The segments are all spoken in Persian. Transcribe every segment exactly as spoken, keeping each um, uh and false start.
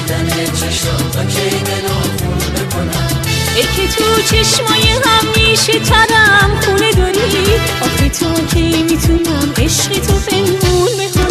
دیدن چشاتا کی دلو خون بکنم. ای که تو چشمای همیشه ترم خونه داری، آخه تا کی میتونم عشق تو پنهون بکنم.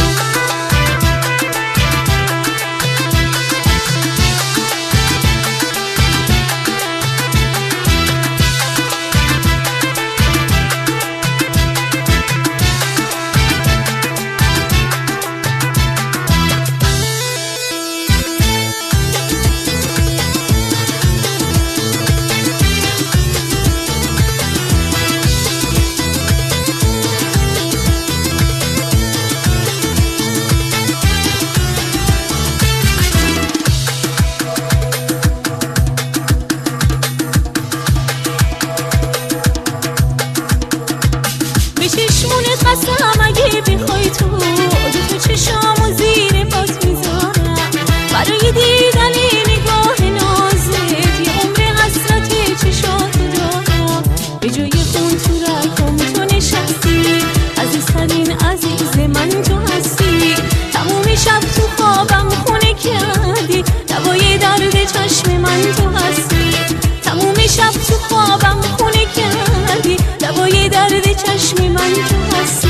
قسم اگه بخوای تو دو تا چشامو زیر پات میذارم، برای دیدن نگاه نازت یه عمر حسرت چشاتو دارم. به جای خون تو رگام تو نشستی، عزیزترین عزیز من تو هستی. تموم شب تو خوابم خونه کردی، دوای درد چشم من تو هستی. تموم شب تو خوابم خونه کردی، دوای درد چشم من تو هستی.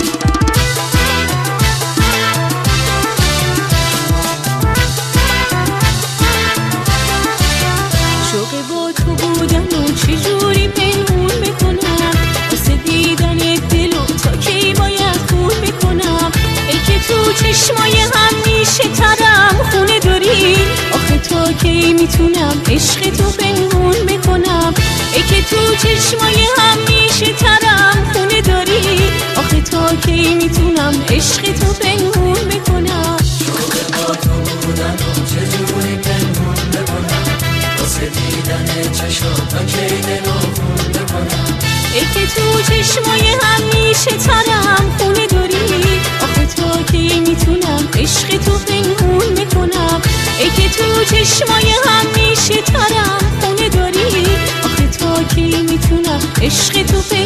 شوق با تو بودن و چجوری پنهون بکنم، واسه دیدن دل و تا کی باید خون بکنم. ای که تو چشمای همیشه ترم خونه داری، آخه تا کی میتونم عشق تو پنهون بکنم. ای که تو چشمای همیشه ترم خونه داری، آخه تا کی میتونم عشق تو پنهون بکنم. شوق با تو بودن و چجوری پنهون بکنم، واسه دیدن چشاتا کی دلو خون بکنم. ای که تو چشمای همیشه ترم خونه داری، آخه تا کی میتونم عشق تو پنهون بکنم. ای که تو چشمای همیشه ترم خونه داری، آخه تا کی میتونم عشق تو پنهون